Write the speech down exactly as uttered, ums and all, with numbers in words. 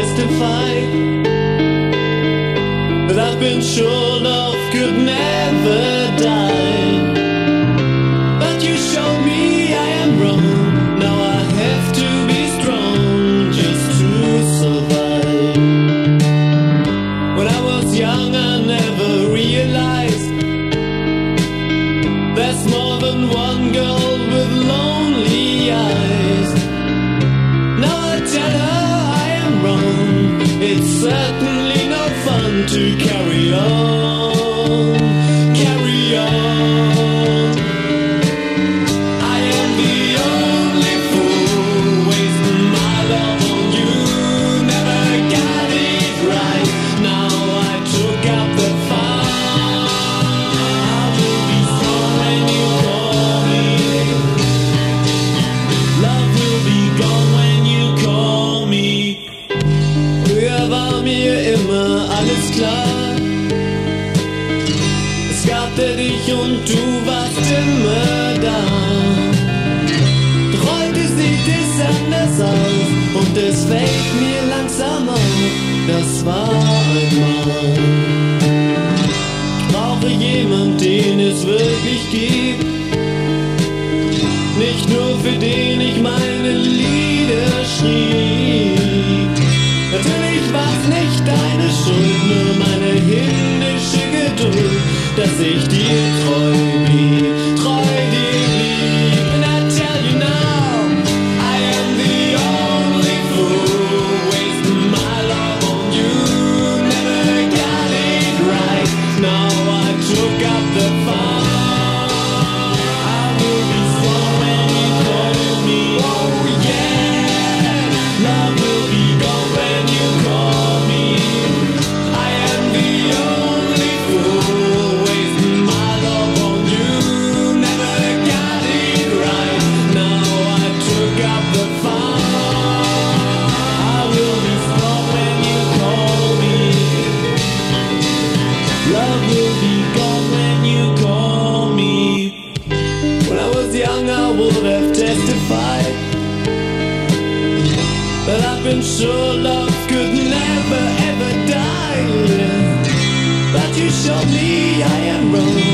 testify that I've been sure love could never die. But you showed me I am wrong. Now I have to be strong just to survive. When I was young I never realized there's more than one girl with lonely eyes. Now I tell her I am wrong. It's certainly no fun to carry on, carry on. I am the only fool wasting my love on you. Never got it right. Now I took up the fight. I will be strong when you call me. Love will be gone when you call me. Früher war mir immer alles klar. Es gab der dich und du warst immer da. Doch heute sieht es anders aus und es fällt mir langsam auf, das war einmal. Ich brauche jemanden, den es wirklich gibt. Nicht nur für den ich meine Lieder schrieb. Natürlich war's nicht deine Schuld, nur meine himmlische Geduld, dass ich dir treu blieb, treu dir blieb. And I tell you now, I am the only fool wasting my love on you. Never got it right. Now I took up the fight. I will be strong when you call me. Oh yeah, love will be gone when you call me. I am the only fool wasting my love on you. Never got it right. Now I took up the fight. I will be strong when you call me. Love will be gone when you call me. When I was young I would have testified that I've been sure love could never ever die. But you showed me I am wrong.